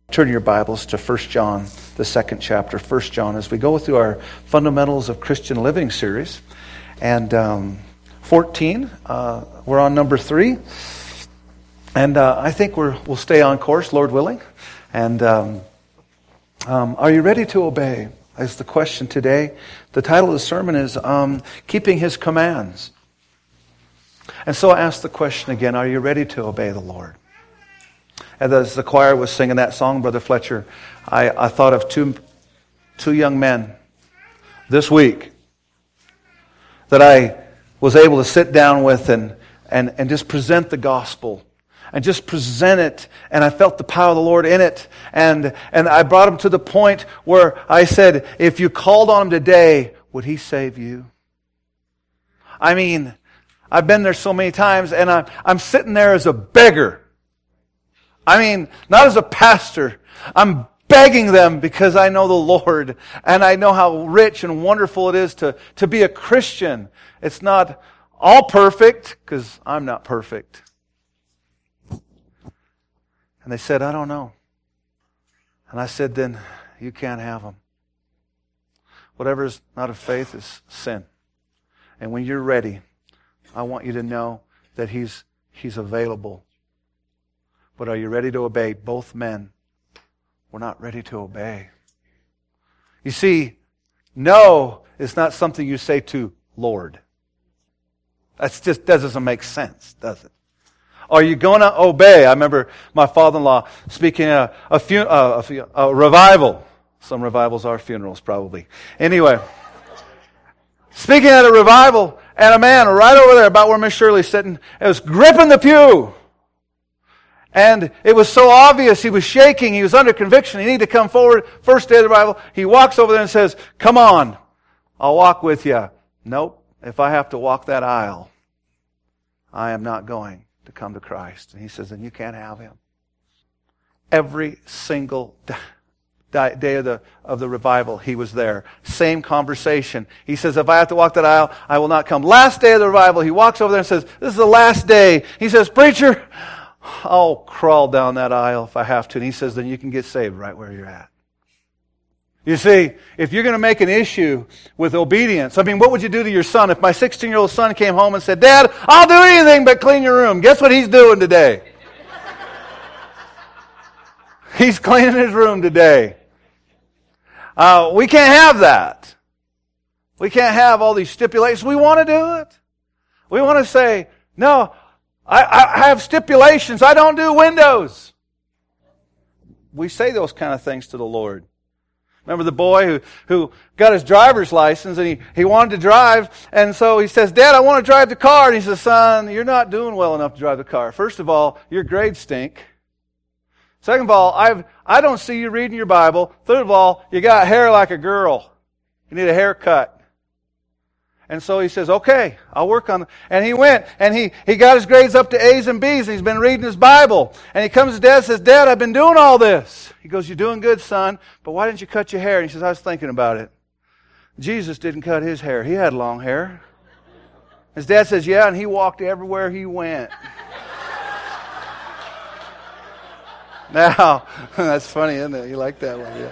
Turn your Bibles to 1 John, the second chapter, 1 John, as we go through our Fundamentals of Christian Living series. And 14, we're on number 3. And I think we'll stay on course, Lord willing. And are you ready to obey? Is the question today. The title of the sermon is Keeping His Commands. And so I ask the question again, are you ready to obey the Lord? As the choir was singing that song, Brother Fletcher, I thought of two young men this week that I was able to sit down with and just present the gospel and just present it, and I felt the power of the Lord in it, and I brought them to the point where I said, if you called on Him today, would He save you? I mean, I've been there so many times, and I'm sitting there as a beggar. I mean, not as a pastor. I'm begging them because I know the Lord and I know how rich and wonderful it is to be a Christian. It's not all perfect because I'm not perfect. And they said, I don't know. And I said, then you can't have them. Whatever is not of faith is sin. And when you're ready, I want you to know that He's available. But are you ready to obey? Both men were not ready to obey. You see, no is not something you say to Lord. That doesn't make sense, does it? Are you going to obey? I remember my father-in-law speaking at a revival. Some revivals are funerals, probably. Anyway, speaking at a revival, and a man right over there, about where Miss Shirley's sitting, was gripping the pew. And it was so obvious, he was shaking, he was under conviction, he needed to come forward. First day of the revival, he walks over there and says, come on, I'll walk with you. Nope, if I have to walk that aisle, I am not going to come to Christ. And he says, then you can't have Him. Every single day of the revival, he was there. Same conversation. He says, if I have to walk that aisle, I will not come. Last day of the revival, he walks over there and says, this is the last day. He says, preacher, I'll crawl down that aisle if I have to. And he says, then you can get saved right where you're at. You see, if you're going to make an issue with obedience, I mean, what would you do to your son? If my 16-year-old son came home and said, Dad, I'll do anything but clean your room. Guess what he's doing today? He's cleaning his room today. We can't have that. We can't have all these stipulations. We want to do it. We want to say, no, I have stipulations. I don't do windows. We say those kind of things to the Lord. Remember the boy who got his driver's license and he wanted to drive, and so he says, Dad, I want to drive the car. And he says, son, you're not doing well enough to drive the car. First of all, your grades stink. Second of all, I don't see you reading your Bible. Third of all, you got hair like a girl. You need a haircut. And so he says, okay, I'll work on it. And he went, and he got his grades up to A's and B's, and he's been reading his Bible. And he comes to Dad and says, Dad, I've been doing all this. He goes, you're doing good, son, but why didn't you cut your hair? And he says, I was thinking about it. Jesus didn't cut His hair. He had long hair. His dad says, yeah, and He walked everywhere He went. Now, that's funny, isn't it? You like that one, yeah.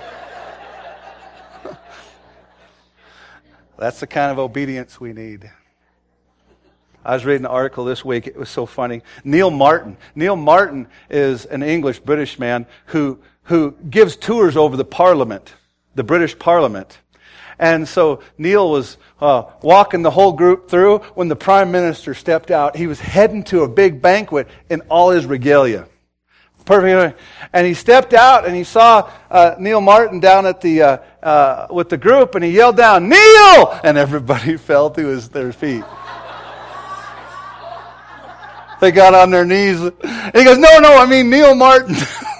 That's the kind of obedience we need. I was reading an article this week. It was so funny. Neil Martin. Neil Martin is an English-British man who gives tours over the Parliament, the British Parliament. And so Neil was walking the whole group through when the Prime Minister stepped out. He was heading to a big banquet in all his regalia. Perfect. And he stepped out and he saw Neil Martin down at the with the group, and he yelled down, Neil! And everybody fell to their feet. They got on their knees. And he goes, no, I mean Neil Martin.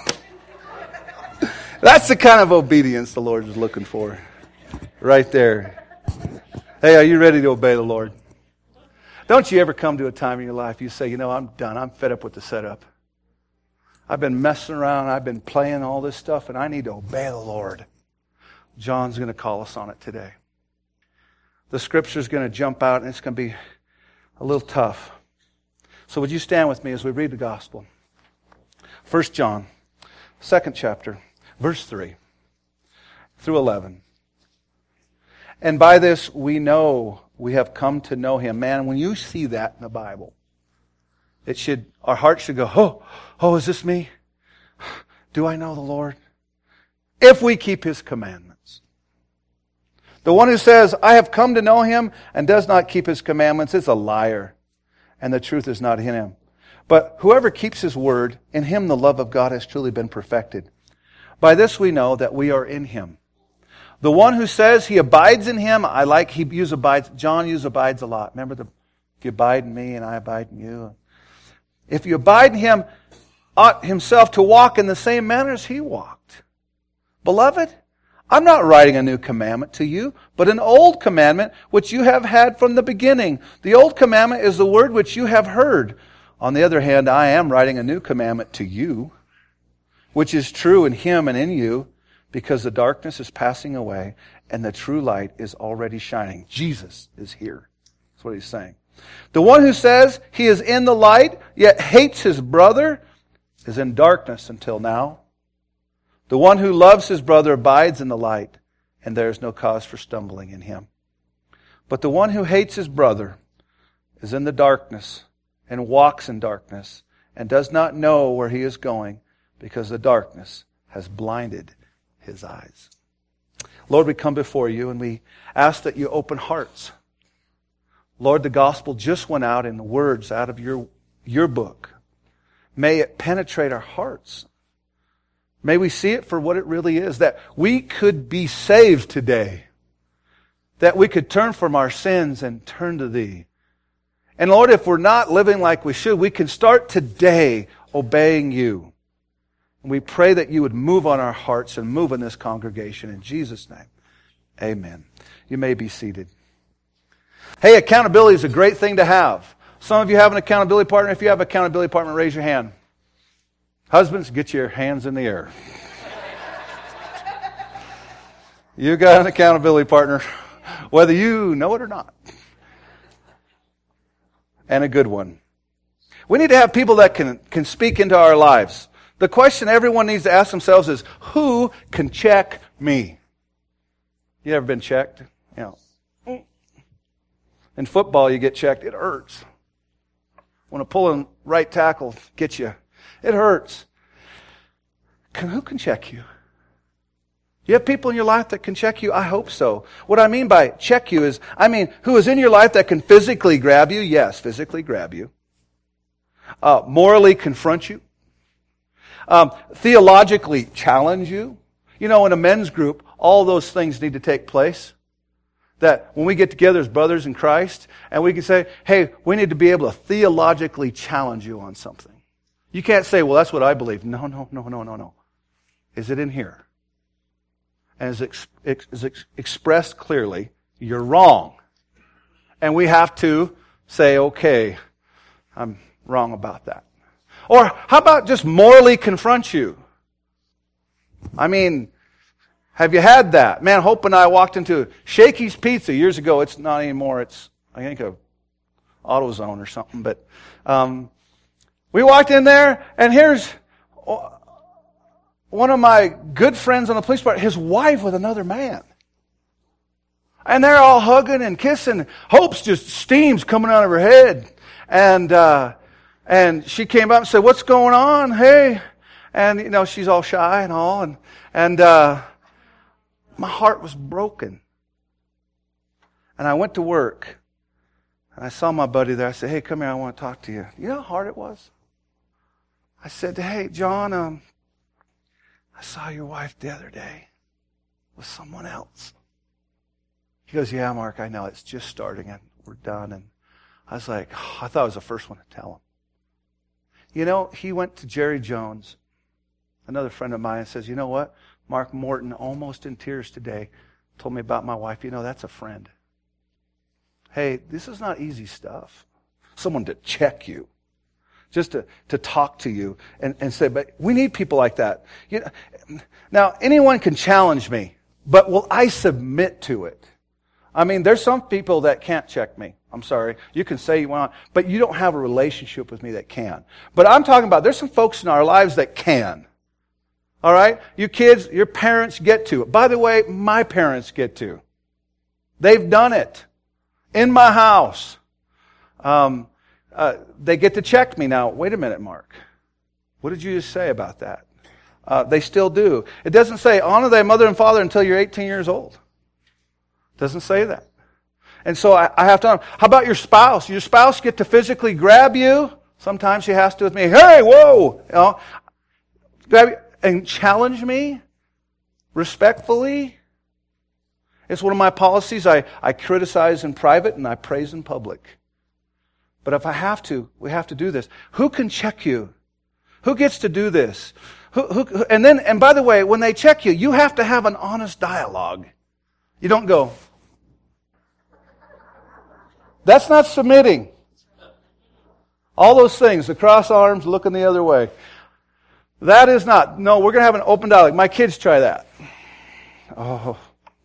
That's the kind of obedience the Lord is looking for. Right there. Hey, are you ready to obey the Lord? Don't you ever come to a time in your life you say, I'm done. I'm fed up with the setup. I've been messing around. I've been playing all this stuff, and I need to obey the Lord. John's going to call us on it today. The Scripture's going to jump out, and it's going to be a little tough. So would you stand with me as we read the Gospel? 1 John, 2nd chapter. Verse 3 through 11. And by this we know we have come to know Him. Man, when you see that in the Bible, our hearts should go, oh, is this me? Do I know the Lord? If we keep His commandments. The one who says, I have come to know Him and does not keep His commandments is a liar, and the truth is not in him. But whoever keeps His word, in him the love of God has truly been perfected. By this we know that we are in Him. The one who says he abides in Him, John used abides a lot. Remember, if you abide in me and I abide in you. If you abide in Him, ought himself to walk in the same manner as He walked. Beloved, I'm not writing a new commandment to you, but an old commandment which you have had from the beginning. The old commandment is the word which you have heard. On the other hand, I am writing a new commandment to you, which is true in Him and in you, because the darkness is passing away and the true light is already shining. Jesus is here. That's what He's saying. The one who says he is in the light, yet hates his brother, is in darkness until now. The one who loves his brother abides in the light, and there is no cause for stumbling in him. But the one who hates his brother is in the darkness and walks in darkness and does not know where he is going, because the darkness has blinded his eyes. Lord, we come before You and we ask that You open hearts. Lord, the gospel just went out in the words out of your book. May it penetrate our hearts. May we see it for what it really is, that we could be saved today, that we could turn from our sins and turn to Thee. And Lord, if we're not living like we should, we can start today obeying You. And we pray that You would move on our hearts and move in this congregation. In Jesus' name, amen. You may be seated. Hey, accountability is a great thing to have. Some of you have an accountability partner. If you have an accountability partner, raise your hand. Husbands, get your hands in the air. You got an accountability partner, whether you know it or not. And a good one. We need to have people that can speak into our lives. The question everyone needs to ask themselves is, who can check me? You ever been checked? In football, you get checked. It hurts. When a pulling right tackle gets you, it hurts. Who can check you? You have people in your life that can check you? I hope so. What I mean by check you is, who is in your life that can physically grab you? Yes, physically grab you. Morally confront you. Theologically challenge you. In a men's group, all those things need to take place. That when we get together as brothers in Christ, and we can say, hey, we need to be able to theologically challenge you on something. You can't say, well, that's what I believe. No. Is it in here? And is it expressed clearly, you're wrong. And we have to say, okay, I'm wrong about that. Or how about just morally confront you? Have you had that? Man, Hope and I walked into Shakey's Pizza years ago. It's not anymore. It's, I think, a AutoZone or something. But we walked in there, and here's one of my good friends on the police department, his wife with another man. And they're all hugging and kissing. Hope's just steam's coming out of her head. And she came up and said, what's going on? Hey. And, she's all shy and all. And my heart was broken. And I went to work. And I saw my buddy there. I said, hey, come here. I want to talk to you. You know how hard it was? I said, hey, John, I saw your wife the other day with someone else. He goes, yeah, Mark, I know. It's just starting and we're done. And I was like, I thought I was the first one to tell him. He went to Jerry Jones, another friend of mine, and says, you know what? Mark Morton, almost in tears today, told me about my wife. That's a friend. Hey, this is not easy stuff. Someone to check you. Just to talk to you and say, but we need people like that. Now, anyone can challenge me, but will I submit to it? There's some people that can't check me. I'm sorry. You can say you want, but you don't have a relationship with me that can. But I'm talking about, there's some folks in our lives that can. All right? You kids, your parents get to. By the way, my parents get to. They've done it. In my house. They get to check me now. Wait a minute, Mark. What did you just say about that? They still do. It doesn't say, honor thy mother and father until you're 18 years old. It doesn't say that. And so I have to honor. How about your spouse? Your spouse get to physically grab you. Sometimes she has to with me. Hey, whoa! You know, grab you and challenge me respectfully. It's one of my policies. I criticize in private and I praise in public. But if I have to, we have to do this. Who can check you? Who gets to do this? And by the way, when they check you, you have to have an honest dialogue. You don't go, that's not submitting. All those things, the cross arms, looking the other way. That is not. No, we're going to have an open dialogue. My kids try that. Oh.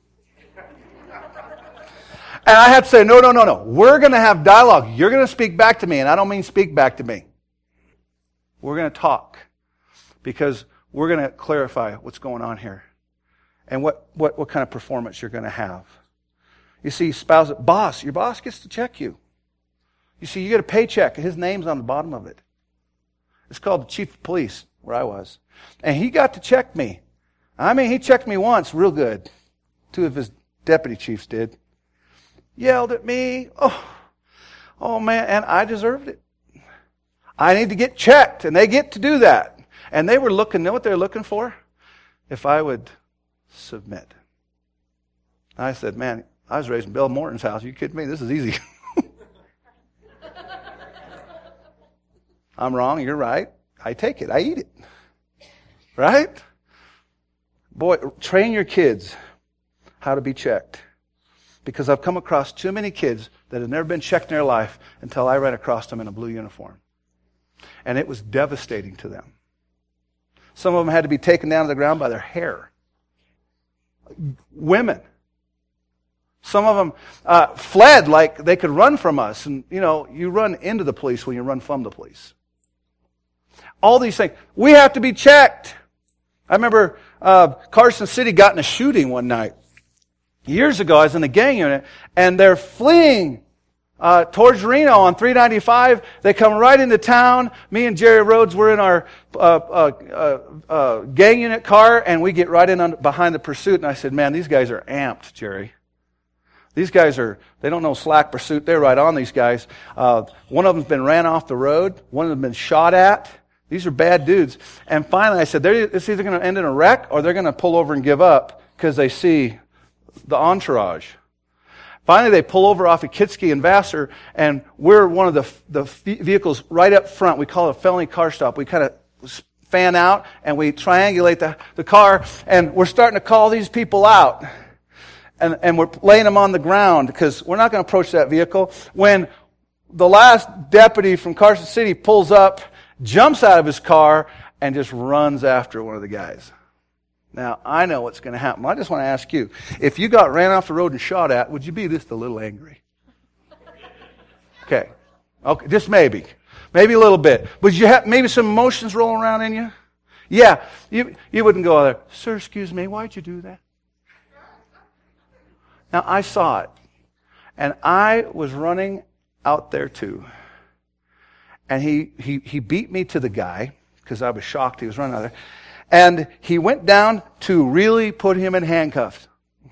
And I have to say, no. We're going to have dialogue. You're going to speak back to me, and I don't mean speak back to me. We're going to talk because we're going to clarify what's going on here and what kind of performance you're going to have. You see, your boss gets to check you. You see, you get a paycheck, and his name's on the bottom of it. It's called the chief of police, where I was. And he got to check me. I mean, he checked me once real good. 2 of his deputy chiefs did. Yelled at me. Oh man, and I deserved it. I need to get checked, and they get to do that. And they were looking, know what they were looking for? If I would submit. I said, man, I was raised in Bill Morton's house. Are you kidding me? This is easy. I'm wrong, you're right. I take it, I eat it. Right? Boy, train your kids how to be checked. Because I've come across too many kids that have never been checked in their life until I ran across them in a blue uniform. And it was devastating to them. Some of them had to be taken down to the ground by their hair. Women. Some of them fled like they could run from us. And, you run into the police when you run from the police. All these things. We have to be checked. I remember Carson City got in a shooting one night. Years ago, I was in the gang unit, and they're fleeing towards Reno on 395. They come right into town. Me and Jerry Rhodes were in our gang unit car, and we get right in behind the pursuit. And I said, man, these guys are amped, Jerry. These guys they don't know slack pursuit. They're right on these guys. One of them's been ran off the road. One of them's been shot at. These are bad dudes. And finally, I said, it's either going to end in a wreck or they're going to pull over and give up because they see the entourage. Finally, they pull over off of Kitsky and Vassar, and we're one of the vehicles right up front. We call it a felony car stop. We kind of fan out, and we triangulate the car, and we're starting to call these people out. And we're laying them on the ground because we're not going to approach that vehicle. When the last deputy from Carson City pulls up, jumps out of his car, and just runs after one of the guys. Now, I know what's going to happen. I just want to ask you, if you got ran off the road and shot at, would you be just a little angry? Okay, just maybe. Maybe a little bit. Would you have maybe some emotions rolling around in you? Yeah, you wouldn't go there, sir, excuse me, why'd you do that? Now, I saw it, and I was running out there too. And he beat me to the guy, because I was shocked he was running out there. And he went down to really put him in handcuffs.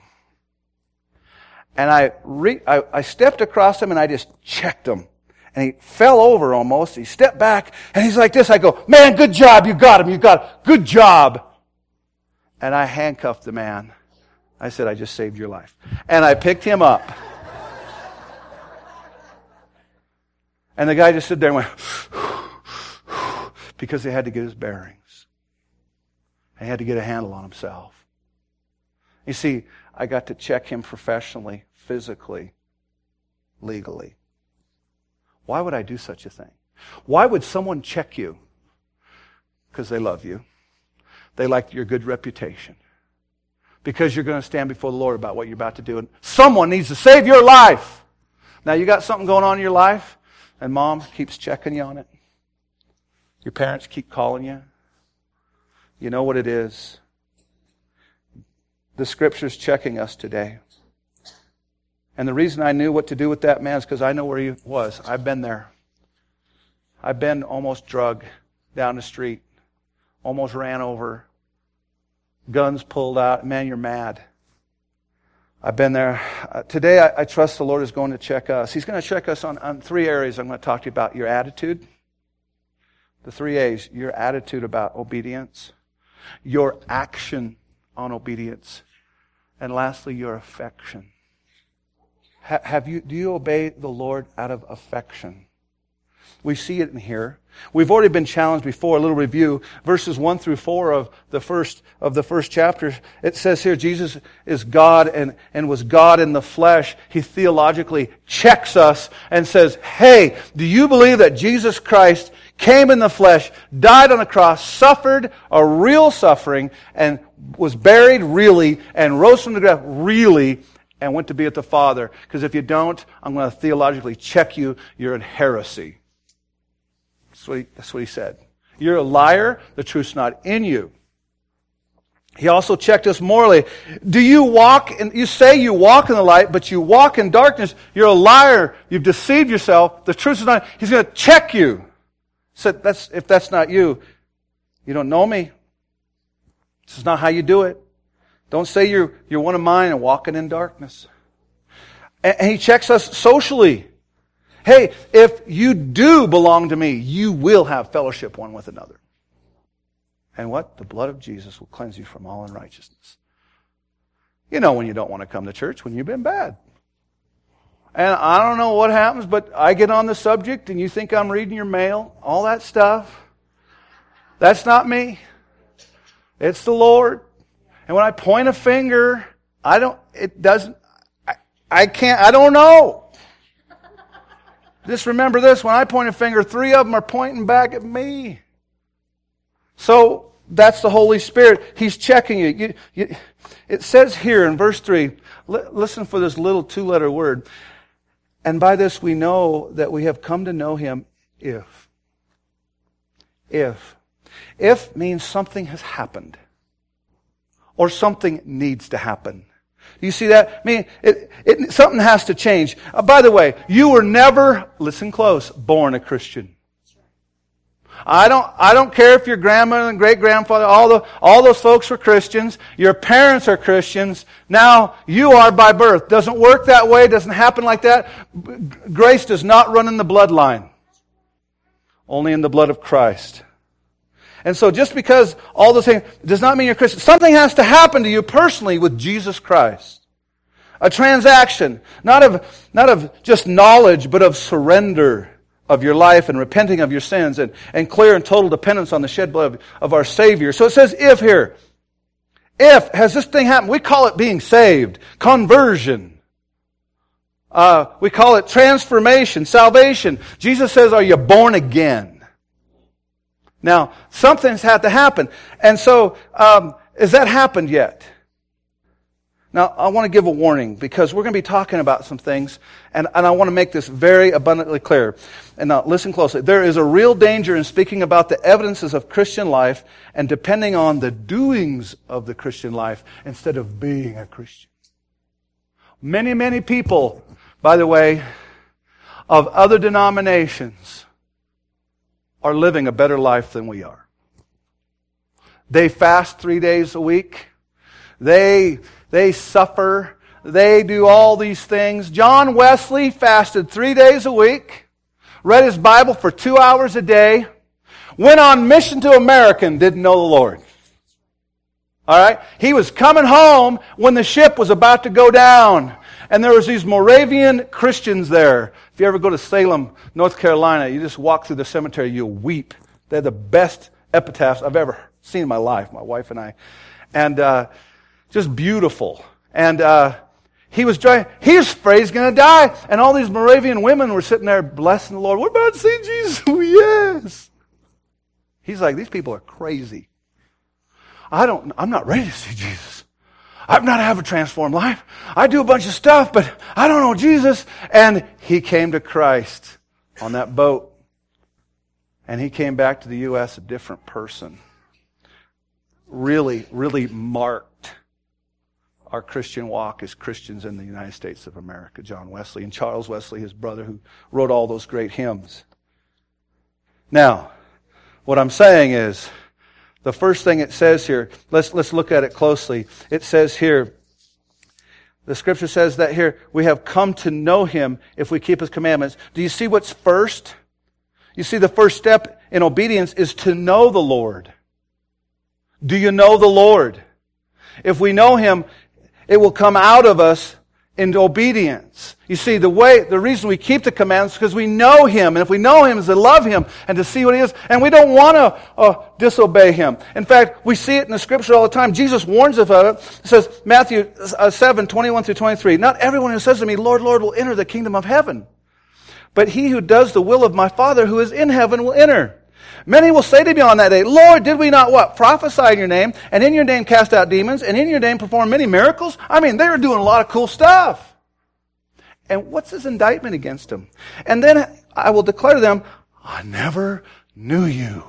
And I stepped across him and I just checked him. And he fell over almost. He stepped back and he's like this. I go, man, good job. You got him. Good job. And I handcuffed the man. I said, I just saved your life. And I picked him up. And the guy just stood there and went, because he had to get his bearings. He had to get a handle on himself. You see, I got to check him professionally, physically, legally. Why would I do such a thing? Why would someone check you? Because they love you. They like your good reputation. Because you're going to stand before the Lord about what you're about to do. And someone needs to save your life. Now, you got something going on in your life, and mom keeps checking you on it. Your parents keep calling you. You know what it is? The Scripture's checking us today. And the reason I knew what to do with that man is because I know where he was. I've been there. I've been almost drugged down the street. Almost ran over. Guns pulled out. Man, you're mad. I've been there. Today, I trust the Lord is going to check us. He's going to check us on 3 areas I'm going to talk to you about. Your attitude. The 3 A's. Your attitude about obedience. Your action on obedience. And lastly, your affection. Do you obey the Lord out of affection? We see it in here. We've already been challenged before. A little review. Verses 1 through 4 of the first chapter. It says here, Jesus is God and was God in the flesh. He theologically checks us and says, hey, do you believe that Jesus Christ came in the flesh, died on the cross, suffered a real suffering, and was buried really, and rose from the grave really, and went to be with the Father? Because if you don't, I'm going to theologically check you. You're in heresy. That's what he said. You're a liar. The truth's not in you. He also checked us morally. Do you walk, and you say you walk in the light, but you walk in darkness? You're a liar. You've deceived yourself. The truth is not. He's going to check you. Said, if that's not you, you don't know me. This is not how you do it. Don't say you're one of mine and walking in darkness. And he checks us socially. Hey, if you do belong to me, you will have fellowship one with another. And what? The blood of Jesus will cleanse you from all unrighteousness. You know when you don't want to come to church, when you've been bad. And I don't know what happens, but I get on the subject and you think I'm reading your mail, all that stuff. That's not me. It's the Lord. And when I point a finger, I don't know. Just remember this, when I point a finger, 3 of them are pointing back at me. So, that's the Holy Spirit. He's checking you. It says here in verse 3, listen for this little 2-letter word. And by this we know that we have come to know Him if. If means something has happened. Or something needs to happen. You see that? I mean, something has to change. By the way, you were never, listen close, born a Christian. I don't care if your grandmother and great-grandfather, all those folks were Christians. Your parents are Christians. Now, you are by birth. Doesn't work that way. Doesn't happen like that. Grace does not run in the bloodline. Only in the blood of Christ. And so just because all those things does not mean you're Christian. Something has to happen to you personally with Jesus Christ. A transaction, not of just knowledge, but of surrender of your life and repenting of your sins and clear and total dependence on the shed blood of our Savior. So it says if here. If, has this thing happened? We call it being saved. Conversion. We call it transformation, salvation. Jesus says, are you born again? Now, something's had to happen. And so, has that happened yet? Now, I want to give a warning because we're going to be talking about some things, and I want to make this very abundantly clear. And now, listen closely. There is a real danger in speaking about the evidences of Christian life and depending on the doings of the Christian life instead of being a Christian. Many, many people, by the way, of other denominations are living a better life than we are. They fast 3 days a week. They suffer. They do all these things. John Wesley fasted 3 days a week, read his Bible for 2 hours a day, went on mission to America and didn't know the Lord. All right? He was coming home when the ship was about to go down. And there was these Moravian Christians there. If you ever go to Salem, North Carolina, you just walk through the cemetery, you'll weep. They're the best epitaphs I've ever seen in my life, my wife and I. And just beautiful. And he was afraid he's going to die. And all these Moravian women were sitting there blessing the Lord. We're about to see Jesus. Oh, yes. He's like, these people are crazy. I'm not ready to see Jesus. I'm not have a transformed life. I do a bunch of stuff, but I don't know Jesus. And he came to Christ on that boat. And he came back to the U.S. a different person. really, really marked our Christian walk as Christians in the United States of America, John Wesley, and Charles Wesley, his brother, who wrote all those great hymns. Now, what I'm saying is, the first thing it says here, let's look at it closely. It says here, the Scripture says that here, we have come to know Him if we keep His commandments. Do you see what's first? You see, the first step in obedience is to know the Lord. Do you know the Lord? If we know Him, it will come out of us into obedience. You see, the reason we keep the commandments is because we know Him. And if we know Him, is to love Him and to see what He is. And we don't want to disobey Him. In fact, we see it in the Scripture all the time. Jesus warns us of it. It says, Matthew 7, 21 through 23, "Not everyone who says to me, 'Lord, Lord,' will enter the kingdom of heaven. But he who does the will of my Father who is in heaven will enter. Many will say to me on that day, 'Lord, did we not what? Prophesy in your name, and in your name cast out demons, and in your name perform many miracles?'" I mean, they were doing a lot of cool stuff. And what's his indictment against them? "And then I will declare to them, 'I never knew you.'"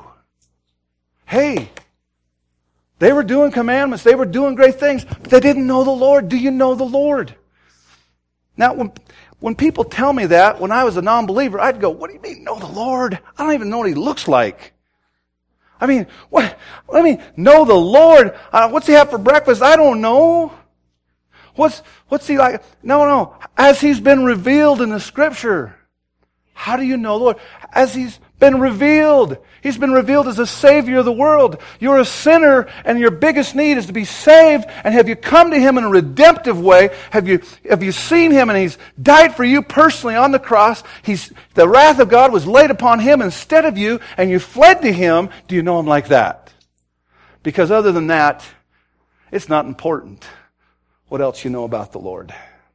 Hey, they were doing commandments, they were doing great things, but they didn't know the Lord. Do you know the Lord? Now, when people tell me that, when I was a non-believer, I'd go, "What do you mean, know the Lord? I don't even know what He looks like." I mean, what I mean, know the Lord? What's He have for breakfast? I don't know. What's He like? No. As He's been revealed in the Scripture. How do you know the Lord? As He's been revealed. He's been revealed as a Savior of the world. You're a sinner, and your biggest need is to be saved. And have you come to Him in a redemptive way? Have you seen Him, and He's died for you personally on the cross? The wrath of God was laid upon Him instead of you, and you fled to Him. Do you know Him like that? Because other than that, it's not important what else you know about the Lord.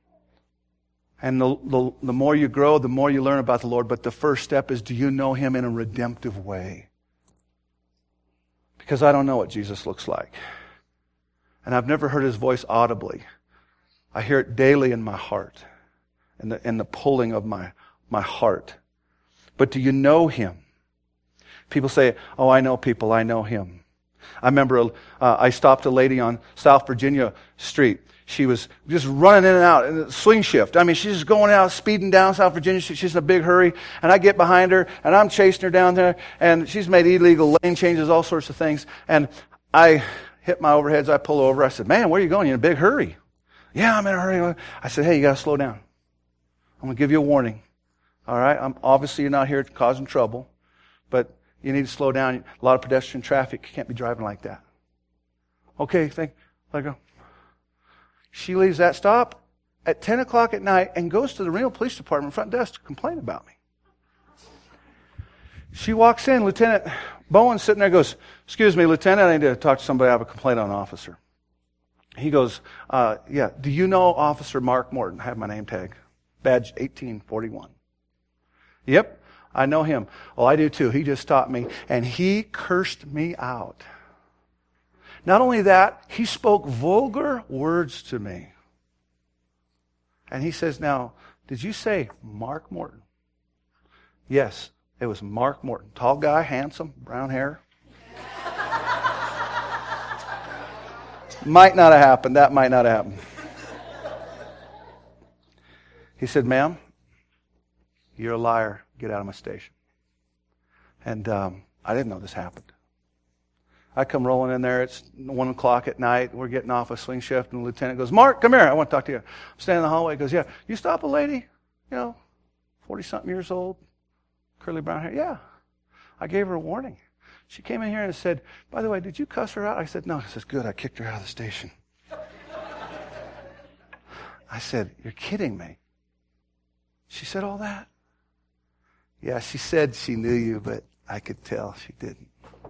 And the more you grow, the more you learn about the Lord. But the first step is, do you know Him in a redemptive way? Because I don't know what Jesus looks like. And I've never heard His voice audibly. I hear it daily in my heart, in the pulling of my heart. But do you know Him? People say, "Oh, I know people, I know Him." I remember I stopped a lady on South Virginia Street. She was just running in and out in a swing shift. I mean, she's just going out, speeding down South Virginia. She's in a big hurry. And I get behind her, and I'm chasing her down there. And she's made illegal lane changes, all sorts of things. And I hit my overheads. I pull over. I said, "Man, where are you going? You're in a big hurry." "Yeah, I'm in a hurry." I said, "Hey, you got to slow down. I'm going to give you a warning. All right? Obviously, you're not here causing trouble. But you need to slow down. A lot of pedestrian traffic. You can't be driving like that." "Okay, let go." She leaves that stop at 10 o'clock at night and goes to the Reno Police Department front desk to complain about me. She walks in, Lieutenant Bowen's sitting there, goes, "Excuse me, Lieutenant, I need to talk to somebody. I have a complaint on an officer." He goes, "Yeah, do you know Officer Mark Morton?" I have my name tag. Badge 1841. "Yep, I know him." "Oh, I do too. He just stopped me, and he cursed me out. Not only that, he spoke vulgar words to me." And he says, "Now, did you say Mark Morton?" "Yes, it was Mark Morton. Tall guy, handsome, brown hair." Might not have happened. That might not have happened. He said, "Ma'am, you're a liar. Get out of my station." And I didn't know this happened. I come rolling in there. It's 1 o'clock at night. We're getting off a swing shift, and the lieutenant goes, "Mark, come here. I want to talk to you." I'm standing in the hallway. He goes, "Yeah, you stop a lady, 40-something years old, curly brown hair?" "Yeah." I gave her a warning. She came in here and said, "By the way, did you cuss her out?" I said, "No." He says, "Good, I kicked her out of the station." I said, "You're kidding me." She said all that? "Yeah, she said she knew you, but I could tell she didn't."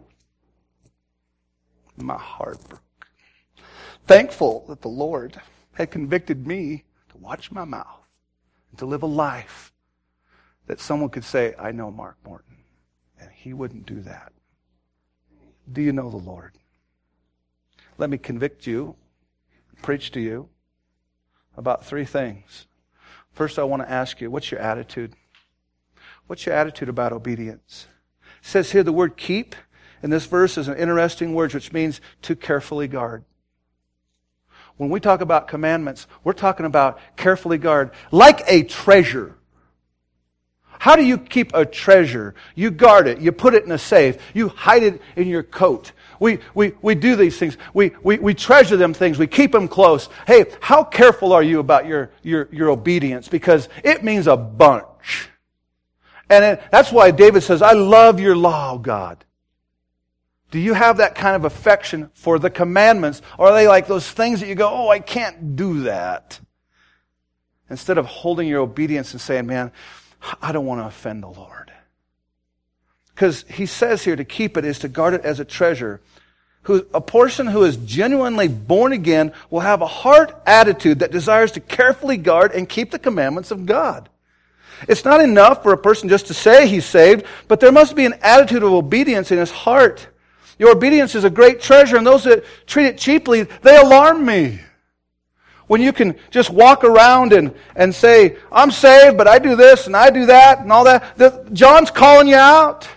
My heart broke. Thankful that the Lord had convicted me to watch my mouth and to live a life that someone could say, "I know Mark Morton," and he wouldn't do that. Do you know the Lord? Let me convict you, preach to you about 3 things. First, I want to ask you, what's your attitude? What's your attitude about obedience? It says here the word keep. in this verse is an interesting word which means to carefully guard. When we talk about commandments, we're talking about carefully guard, like a treasure. How do you keep a treasure? You guard it. You put it in a safe. You hide it in your coat. We do these things. We treasure them things. We keep them close. Hey, how careful are you about your obedience? Because it means a bunch. And that's why David says, I love your law, O God. Do you have that kind of affection for the commandments? Or are they like those things that you go, oh, I can't do that? Instead of holding your obedience and saying, man, I don't want to offend the Lord. Because he says here to keep it is to guard it as a treasure. A person who is genuinely born again will have a heart attitude that desires to carefully guard and keep the commandments of God. It's not enough for a person just to say he's saved, but there must be an attitude of obedience in his heart. Your obedience is a great treasure, and those that treat it cheaply, they alarm me. When you can just walk around and say, I'm saved, but I do this and I do that and all that. John's calling you out.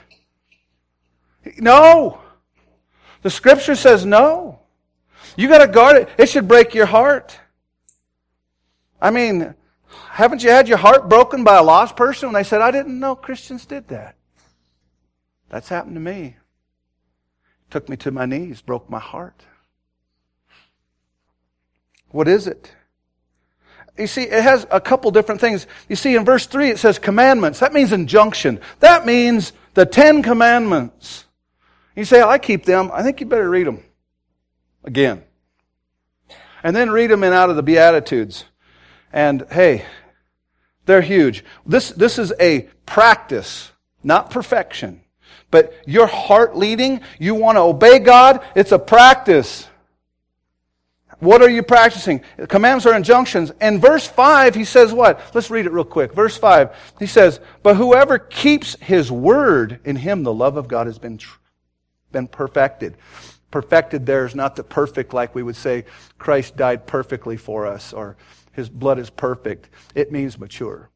No. The Scripture says no. You got to guard it. It should break your heart. I mean, haven't you had your heart broken by a lost person when they said, I didn't know Christians did that? That's happened to me. Took me to my knees, broke my heart. What is it? You see, it has a couple different things. You see, in verse 3 it says commandments. That means injunction. That means the 10 commandments. You say, I keep them. I think you better read them again. And then read them out of the Beatitudes. And hey, they're huge. This is a practice, not perfection. But your heart leading, you want to obey God, it's a practice. What are you practicing? The commandments are injunctions. In verse 5, he says what? Let's read it real quick. Verse 5, he says, but whoever keeps his word, in him the love of God has been perfected. Perfected there is not the perfect like we would say Christ died perfectly for us or his blood is perfect. It means mature.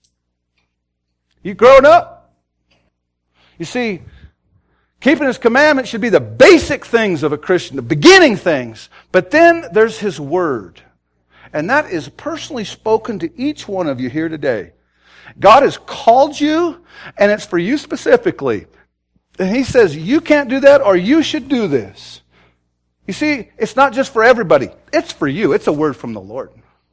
You grown up? You see, keeping His commandments should be the basic things of a Christian, the beginning things. But then there's His Word. And that is personally spoken to each one of you here today. God has called you, and it's for you specifically. And He says, you can't do that, or you should do this. You see, it's not just for everybody. It's for you. It's a word from the Lord.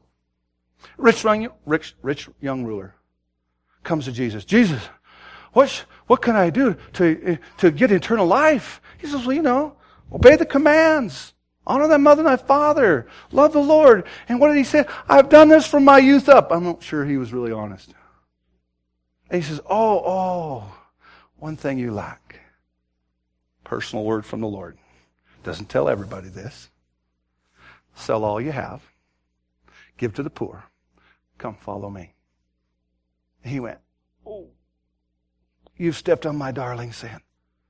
Rich young ruler comes to Jesus. Jesus, what can I do to get eternal life? He says, well, obey the commands. Honor thy mother and thy father. Love the Lord. And what did he say? I've done this from my youth up. I'm not sure he was really honest. And he says, one thing you lack. Personal word from the Lord. Doesn't tell everybody this. Sell all you have. Give to the poor. Come follow me. And he went, you've stepped on my darling sin.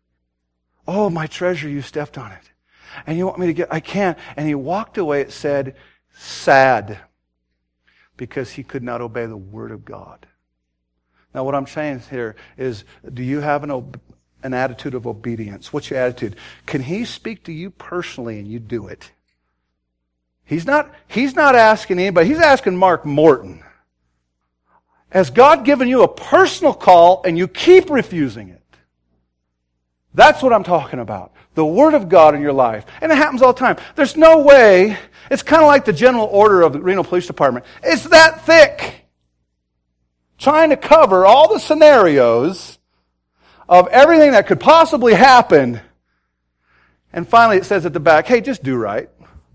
Oh, my treasure, you stepped on it. And you want me to I can't. And he walked away, it said, sad. Because he could not obey the word of God. Now what I'm saying here is, do you have an attitude of obedience? What's your attitude? Can he speak to you personally and you do it? He's not asking anybody. He's asking Mark Morton. Has God given you a personal call and you keep refusing it? That's what I'm talking about. The Word of God in your life. And it happens all the time. There's no way. It's kind of like the general order of the Reno Police Department. It's that thick. Trying to cover all the scenarios of everything that could possibly happen. And finally it says at the back, hey, just do right.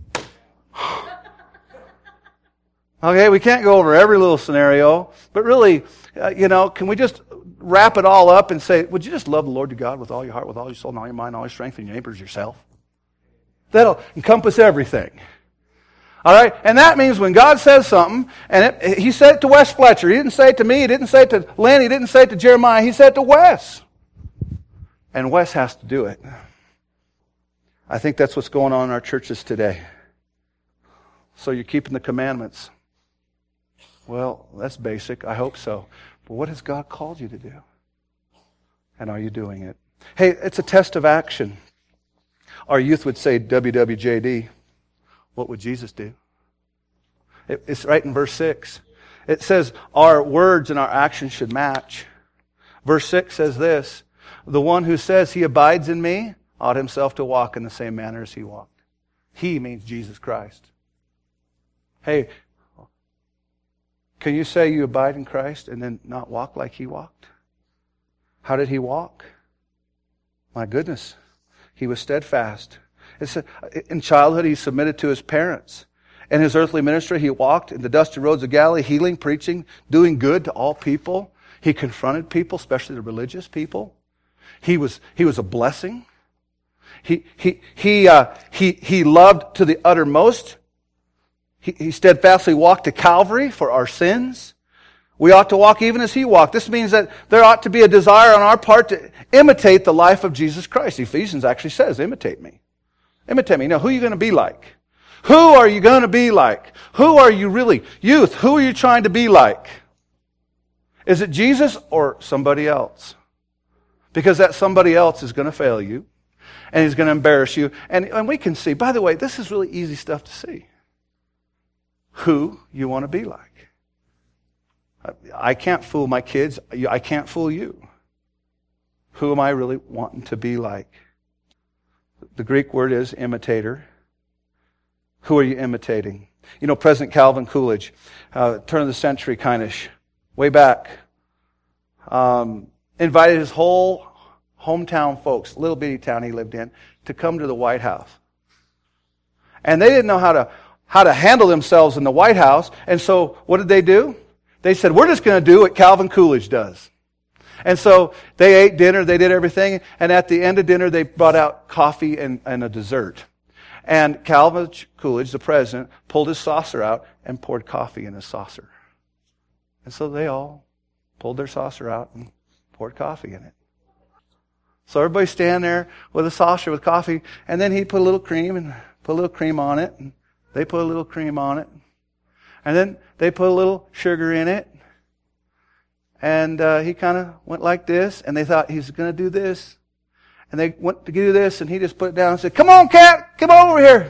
Okay, we can't go over every little scenario, but really, can we just wrap it all up and say, would you just love the Lord your God with all your heart, with all your soul, and all your mind, all your strength, and your neighbors yourself? That'll encompass everything. All right? And that means when God says something, and He said it to Wes Fletcher. He didn't say it to me. He didn't say it to Lynn. He didn't say it to Jeremiah. He said it to Wes. And Wes has to do it. I think that's what's going on in our churches today. So you're keeping the commandments. Well, that's basic. I hope so. But what has God called you to do? And are you doing it? Hey, it's a test of action. Our youth would say WWJD. What would Jesus do? It's right in verse 6. It says our words and our actions should match. Verse 6 says this, the one who says he abides in me ought himself to walk in the same manner as he walked. He means Jesus Christ. Hey, can you say you abide in Christ and then not walk like he walked? How did he walk? My goodness, he was steadfast. In childhood, he submitted to his parents. In his earthly ministry, he walked in the dusty roads of Galilee, healing, preaching, doing good to all people. He confronted people, especially the religious people. He was a blessing. He loved to the uttermost. He steadfastly walked to Calvary for our sins. We ought to walk even as he walked. This means that there ought to be a desire on our part to imitate the life of Jesus Christ. Ephesians actually says, imitate me. Imitate me. Now, who are you going to be like? Who are you going to be like? Who are you really? Youth, who are you trying to be like? Is it Jesus or somebody else? Because that somebody else is going to fail you. And he's going to embarrass you. And we can see, by the way, this is really easy stuff to see. Who you want to be like. I can't fool my kids. I can't fool you. Who am I really wanting to be like? The Greek word is imitator. Who are you imitating? You know, President Calvin Coolidge, turn of the century kind-ish, way back, invited his whole hometown folks, little bitty town he lived in, to come to the White House. And they didn't know how to handle themselves in the White House, and so what did they do? They said, we're just going to do what Calvin Coolidge does. And so they ate dinner, they did everything, and at the end of dinner they brought out coffee and a dessert. And Calvin Coolidge, the president, pulled his saucer out and poured coffee in his saucer. And so they all pulled their saucer out and poured coffee in it. So everybody stand there with a saucer with coffee, and then he put a little cream and put a little cream on it, and they put a little cream on it. And then they put a little sugar in it. And he kind of went like this, and they thought he's going to do this. And they went to do this, and he just put it down and said, come on, cat, come on over here.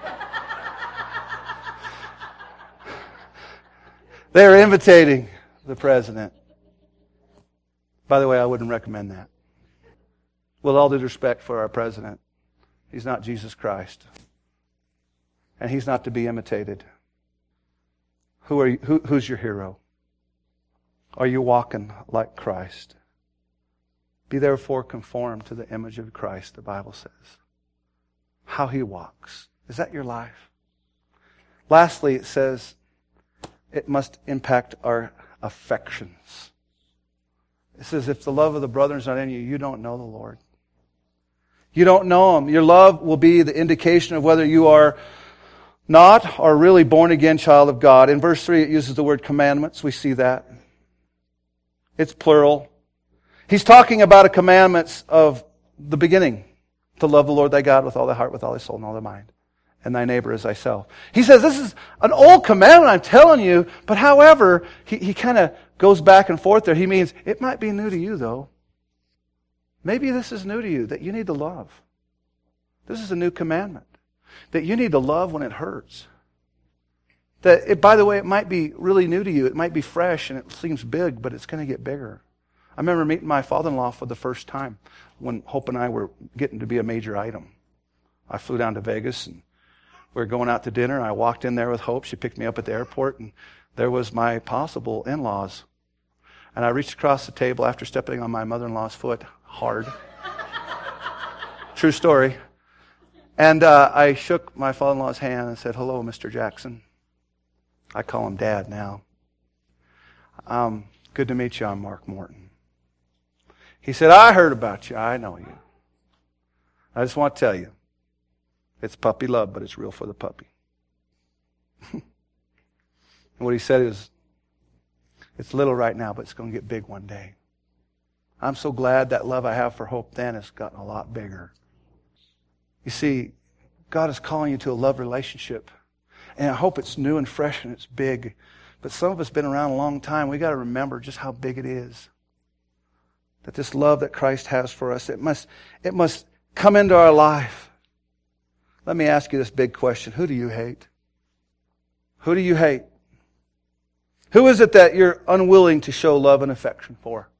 They were imitating the president. By the way, I wouldn't recommend that. With all due respect for our president, he's not Jesus Christ. And he's not to be imitated. Who's your hero? Are you walking like Christ? Be therefore conformed to the image of Christ, the Bible says. How he walks. Is that your life? Lastly, it says it must impact our affections. It says if the love of the brethren is not in you, you don't know the Lord. You don't know Him. Your love will be the indication of whether you are not or really born again child of God. In verse 3 it uses the word commandments. We see that. It's plural. He's talking about a commandments of the beginning. To love the Lord thy God with all thy heart, with all thy soul, and all thy mind. And thy neighbor as thyself. He says this is an old commandment, I'm telling you. But however, he kind of goes back and forth there. He means it might be new to you though. Maybe this is new to you, that you need to love. This is a new commandment. That you need to love when it hurts. By the way, it might be really new to you. It might be fresh and it seems big, but it's going to get bigger. I remember meeting my father-in-law for the first time when Hope and I were getting to be a major item. I flew down to Vegas and we were going out to dinner. I walked in there with Hope. She picked me up at the airport and there was my possible in-laws. And I reached across the table after stepping on my mother-in-law's foot hard. True story. And I shook my father-in-law's hand and said, hello, Mr. Jackson. I call him Dad now. Good to meet you. I'm Mark Morton. He said, I heard about you. I know you. I just want to tell you, it's puppy love, but it's real for the puppy. And what he said is, it's little right now, but it's going to get big one day. I'm so glad that love I have for Hope then has gotten a lot bigger. You see, God is calling you to a love relationship. And I hope it's new and fresh and it's big. But some of us have been around a long time. We've got to remember just how big it is. that this love that Christ has for us, it must come into our life. Let me ask you this big question. Who do you hate? Who do you hate? Who is it that you're unwilling to show love and affection for?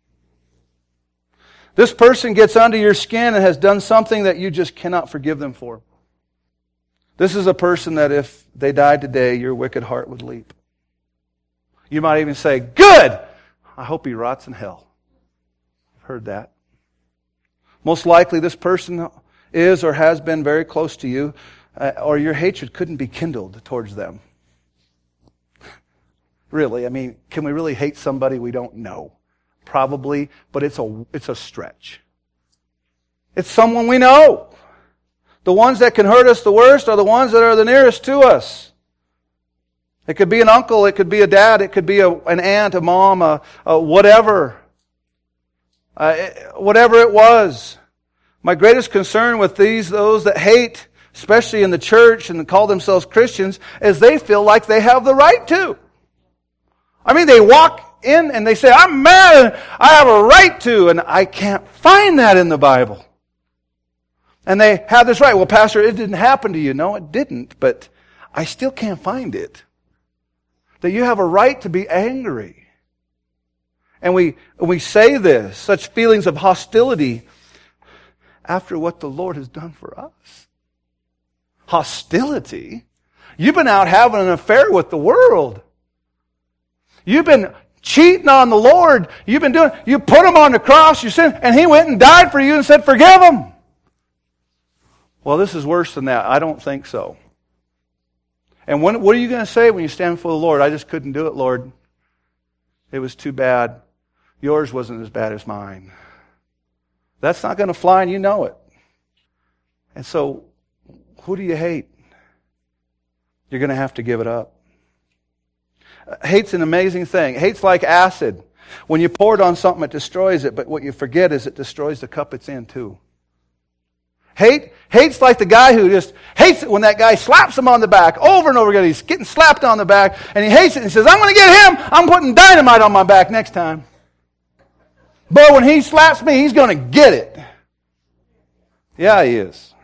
This person gets under your skin and has done something that you just cannot forgive them for. This is a person that if they died today, your wicked heart would leap. You might even say, good! I hope he rots in hell. I've heard that. Most likely this person is or has been very close to you, or your hatred couldn't be kindled towards them. Really, I mean, can we really hate somebody we don't know? Probably, but it's a stretch. It's someone we know. The ones that can hurt us the worst are the ones that are the nearest to us. It could be an uncle, it could be a dad, it could be an aunt, a mom, whatever. Whatever it was. My greatest concern with those that hate, especially in the church and call themselves Christians, is they feel like they have the right to. I mean, they walk in and they say, I'm mad and I have a right to, and I can't find that in the Bible. And they have this right. Well, Pastor, it didn't happen to you. No, it didn't, but I still can't find it. That you have a right to be angry. And we say this, such feelings of hostility after what the Lord has done for us. Hostility? You've been out having an affair with the world. You've been cheating on the Lord. You put Him on the cross, you sin, and He went and died for you and said, forgive Him. Well, this is worse than that. I don't think so. And what are you going to say when you stand before the Lord? I just couldn't do it, Lord. It was too bad. Yours wasn't as bad as mine. That's not going to fly, and you know it. And so, who do you hate? You're going to have to give it up. Hate's an amazing thing. Hate's like acid. When you pour it on something, it destroys it, but what you forget is it destroys the cup it's in too. Hate's like the guy who just hates it when that guy slaps him on the back over and over again. He's getting slapped on the back, and he hates it and he says, I'm going to get him. I'm putting dynamite on my back next time. But when he slaps me, he's going to get it. Yeah, he is.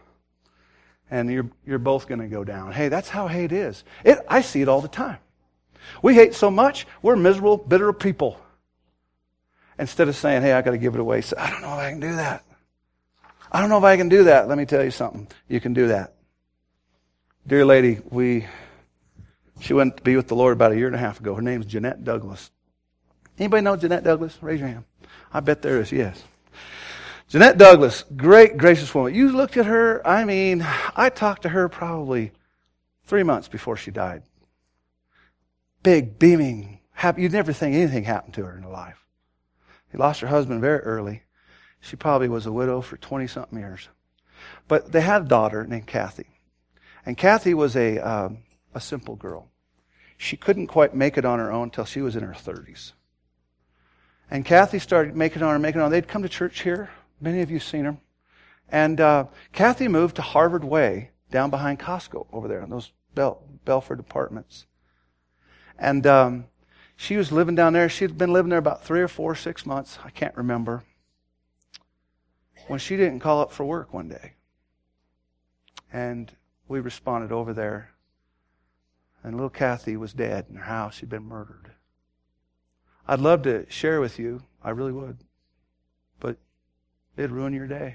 And you're both going to go down. Hey, that's how hate is. I see it all the time. We hate so much, we're miserable, bitter people. Instead of saying, hey, I got to give it away. So, I don't know if I can do that. I don't know if I can do that. Let me tell you something. You can do that. Dear lady, she went to be with the Lord about 1.5 years ago. Her name's Jeanette Douglas. Anybody know Jeanette Douglas? Raise your hand. I bet there is, yes. Jeanette Douglas, great, gracious woman. You looked at her, I talked to her probably 3 months before she died. Big, beaming, happy. You'd never think anything happened to her in her life. She lost her husband very early. She probably was a widow for 20-something years. But they had a daughter named Kathy. And Kathy was a simple girl. She couldn't quite make it on her own until she was in her 30s. And Kathy started making it on. They'd come to church here. Many of you have seen her. And Kathy moved to Harvard Way, down behind Costco over there, in those Belford apartments. And she was living down there. She'd been living there about 3 or 4, 6 months. I can't remember. When she didn't call up for work one day. And we responded over there. And little Kathy was dead in her house. She'd been murdered. I'd love to share with you. I really would. But it'd ruin your day.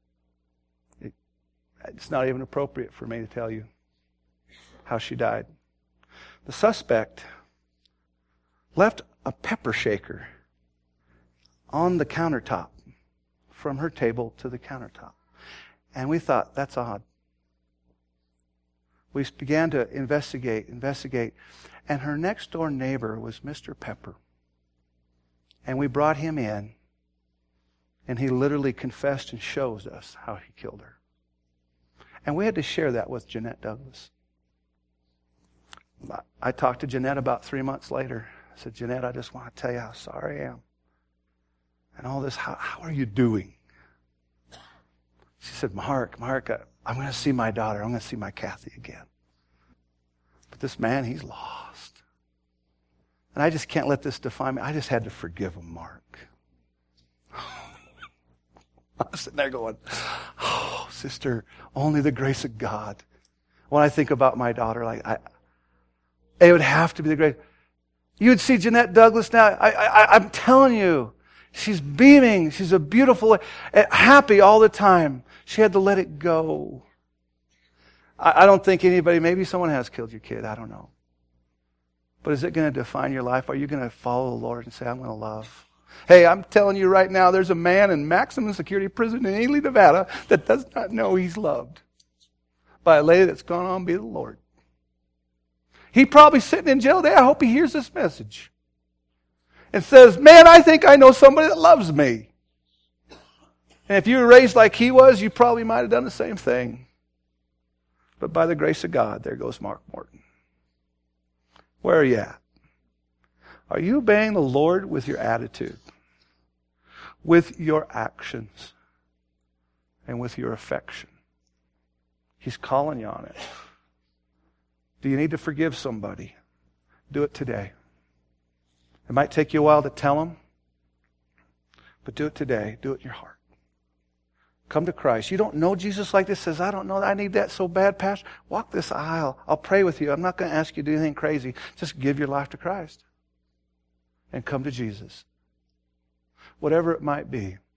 It's not even appropriate for me to tell you how she died. The suspect left a pepper shaker on the countertop from her table to the countertop. And we thought, that's odd. We began to investigate. And her next door neighbor was Mr. Pepper. And we brought him in. And he literally confessed and shows us how he killed her. And we had to share that with Jeanette Douglas. I talked to Jeanette about 3 months later. I said, Jeanette, I just want to tell you how sorry I am. And all this, how are you doing? She said, Mark, I'm going to see my daughter. I'm going to see my Kathy again. But this man, he's lost. And I just can't let this define me. I just had to forgive him, Mark. I'm sitting there going, oh, sister, only the grace of God. When I think about my daughter, it would have to be the grace. You would see Jeanette Douglas now. I'm telling you, she's beaming. She's a beautiful, happy all the time. She had to let it go. I don't think anybody, maybe someone has killed your kid. I don't know. But is it going to define your life? Are you going to follow the Lord and say, I'm going to love? Hey, I'm telling you right now, there's a man in maximum security prison in Ely, Nevada that does not know he's loved by a lady that's gone on to be the Lord. He probably sitting in jail today. I hope he hears this message and says, man, I think I know somebody that loves me. And if you were raised like he was, you probably might have done the same thing. But by the grace of God, there goes Mark Morton. Where are you at? Are you obeying the Lord with your attitude, with your actions, and with your affection? He's calling you on it. Do you need to forgive somebody? Do it today. It might take you a while to tell them, but do it today. Do it in your heart. Come to Christ. You don't know Jesus like this. Says, I don't know. I need that so bad, Pastor. Walk this aisle. I'll pray with you. I'm not going to ask you to do anything crazy. Just give your life to Christ and come to Jesus. Whatever it might be.